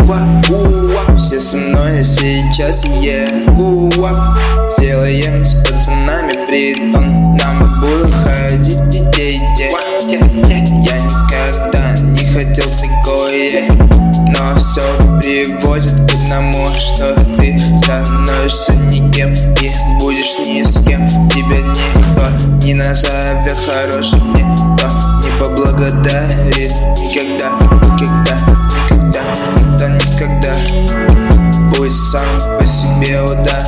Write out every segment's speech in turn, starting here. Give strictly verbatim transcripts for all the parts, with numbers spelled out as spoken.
уа, все со мной сейчас, е уа. Сделаем с пацанами притон, нам буду ходить детей, де, де, де. Я никогда не хотел такое, но все приводит к одному, что ты становишься никем и будешь ни с кем. Тебя никто не назовет хорошим, никто не поблагодарит. Никогда, никогда, никогда, никто никогда. Пусть сам по себе удар.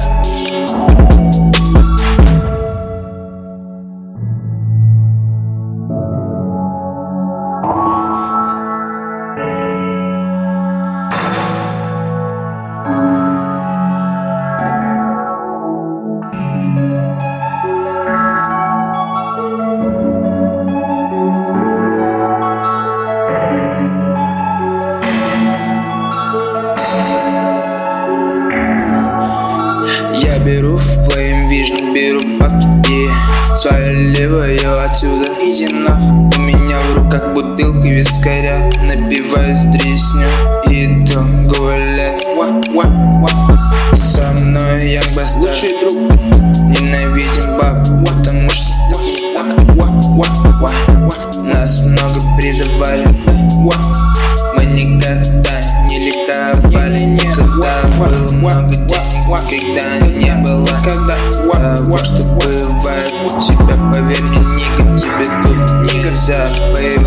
Я беру в Flame Vision, беру бабки и сваливаю отсюда. Иди нахуй, у меня в руках бутылка вискаря, напиваюсь дресню, иду гулять. Со мной Young Bastard, лучший друг. Ненавидим баб, потому что нас много предавали. Мы никогда не ликовали, никогда было много денег, когда не было того, что бывает у тебя. Поверь мне, нига, тебе тут нельзя.